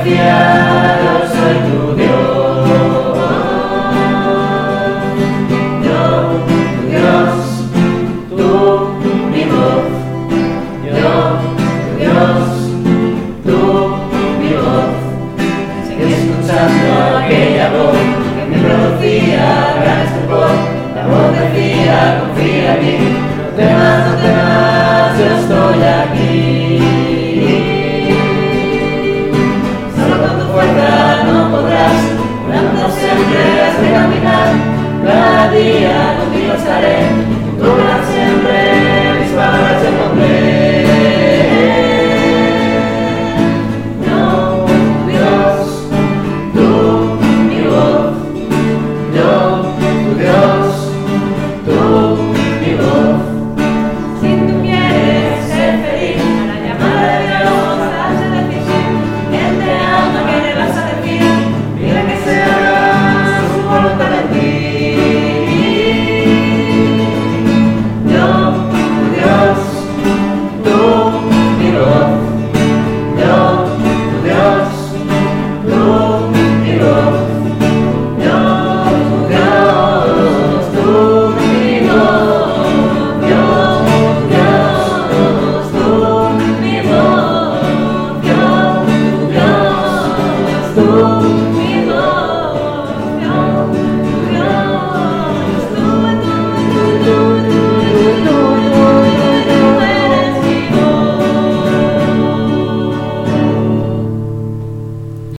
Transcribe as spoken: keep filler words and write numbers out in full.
confía, yo soy tu Dios. Yo, tu Dios, tú, mi voz. Yo, tu Dios, tú, mi voz. Sigue escuchando aquella voz que me producía gran estupor. La voz decía, confía en mí, no temas, no temas, yo estoy aquí.